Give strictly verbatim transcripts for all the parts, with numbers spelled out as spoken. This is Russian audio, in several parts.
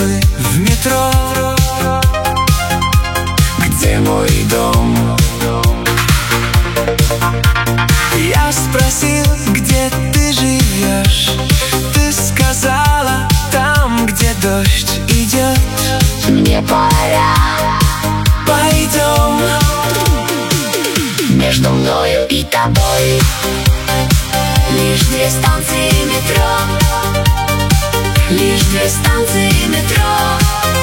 мы в метро. Где мой дом? Я спросил, где ты живешь. Ты сказала, там, где дождь идет. Мне пора. Пойдем. Между мною и тобой лишь две станции метро. Лишь две станции метро.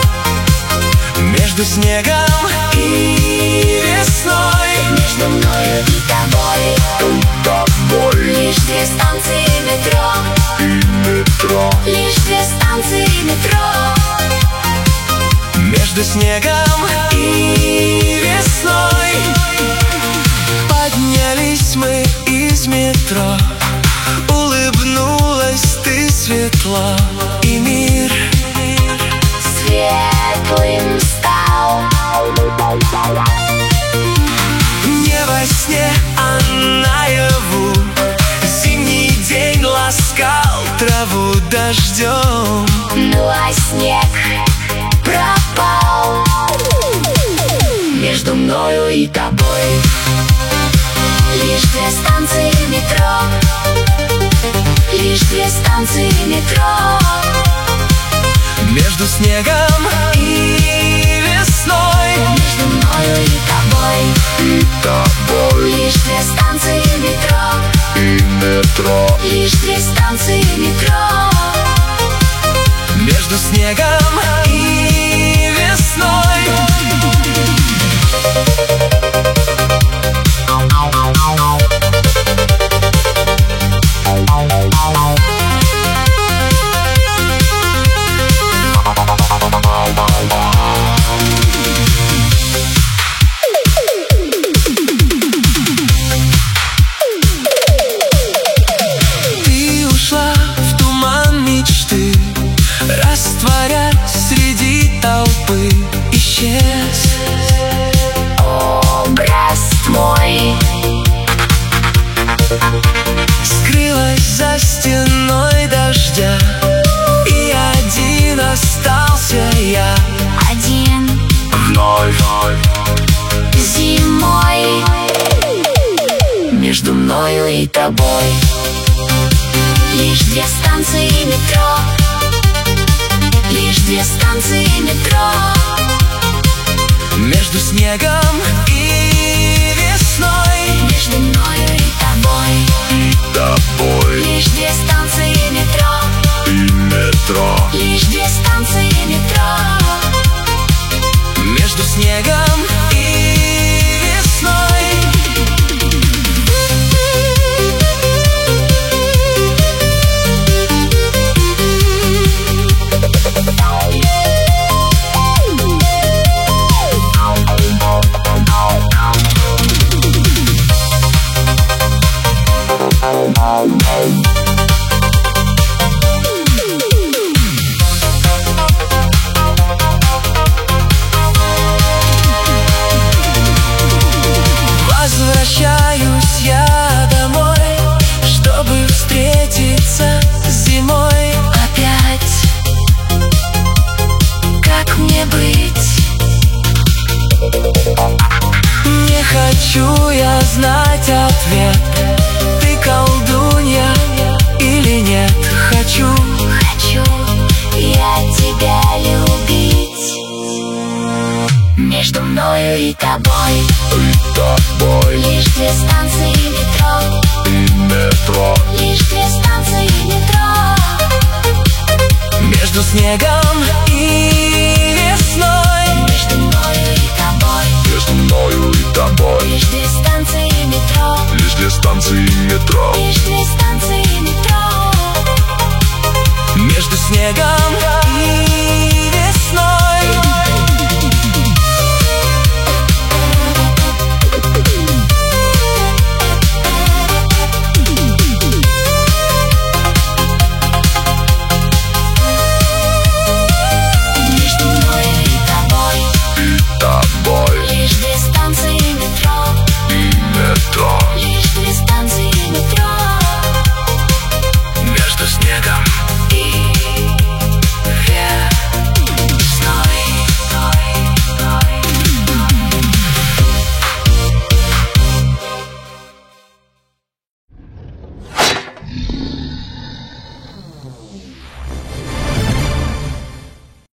Между снегом и весной. Между мною и тобой, и тобой. Лишь две станции метро. И метро. Лишь две станции метро. Между снегом и весной. Поднялись мы из метро. Улыбнулась ты светло, и мир светлым стал. Не во сне, а наяву. Зимний день ласкал траву дождем. Ну а снег пропал. Между мною и тобой лишь две станции метро. Лишь две станции метро. Между снегом и весной. Между мною и тобой, И тобой. лишь две станции метро. И метро. Лишь две станции метро. Между снегом и весной. Ты ушла в туман мечты, растворясь среди толпы. Исчез образ мой. скрылась за стеной дождя, и один остался я. Один Вновь зимой. Между мною и тобой лишь две станции метро. Лишь две станции метро. между снегом и весной. Между мною и тобой И тобой. лишь две станции метро. И метро. Лишь две станции метро. Между снегом и весной. Возвращаюсь я домой, чтобы встретиться с зимой. Опять как мне быть? Не хочу я знать ответ. Ты колдунья или нет? Хочу. Хочу я тебя любить. Между мною и тобой И тобой. лишь две станции метро. И метро. Лишь две станции метро. Между снегом